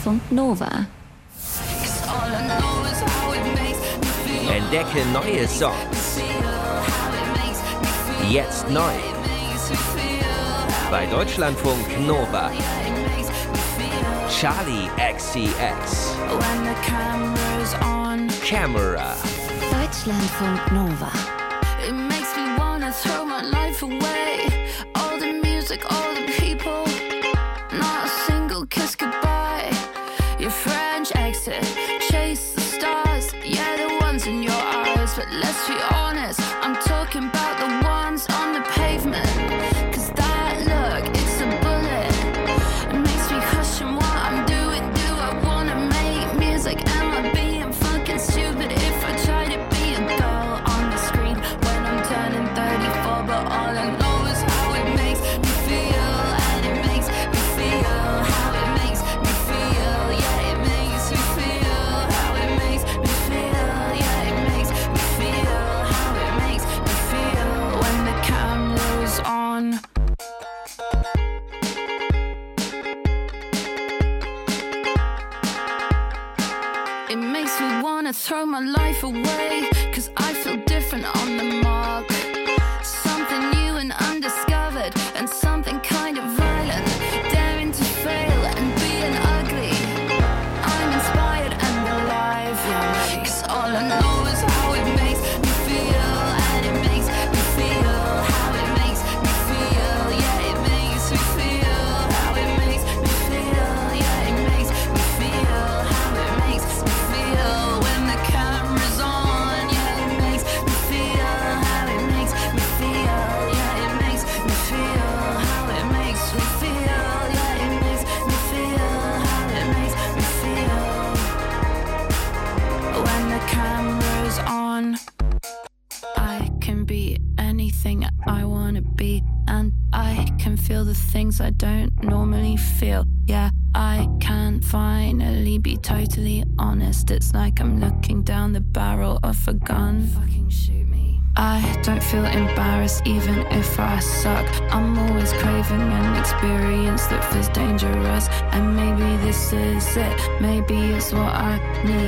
Deutschlandfunk Nova. Entdecke neue Songs. Jetzt neu. Bei Deutschlandfunk Nova. Charlie XCX. Camera. Deutschlandfunk Nova. It makes me wanna throw my life away. All the music, all the people. Not a single kiss goodbye. Your French exit, chase the stars. Yeah, the ones in your eyes. But let's be honest, I'm talking about the ones on the pavement. Cause that look, it's a bullet. It makes me question what I'm doing. Do I wanna make music? Am I being fucking stupid if I try to be a girl on the screen when I'm turning 34? But all I know is how it makes me feel. And it makes me feel how it makes me feel. Yeah, it makes me feel how it makes me feel. Yeah, it makes me feel how it makes me feel when the camera's on. It makes me wanna throw my life away. Cause I feel different on the mark. Something new and undiscovered. And something kind of violent. Daring to fail and being ugly. I'm inspired and alive. Cause all I know is how it makes me feel. And it makes me feel how it makes me feel. Yeah, it makes me feel how it makes me feel. Yeah, it makes me feel how it makes me feel when the camera's on. Yeah, it makes me feel how it makes me feel. Yeah, it makes me feel how it makes me feel. Yeah, it makes me feel how it makes me feel when the camera's on. I can be anything I wanna be, and I can feel the things I don't normally feel. Yeah, I can finally be totally honest. It's like I'm looking down the barrel of a gun. Fucking shoot me. I don't feel embarrassed even if I suck. I'm always craving an experience that feels dangerous. And maybe this is it. Maybe it's what I need.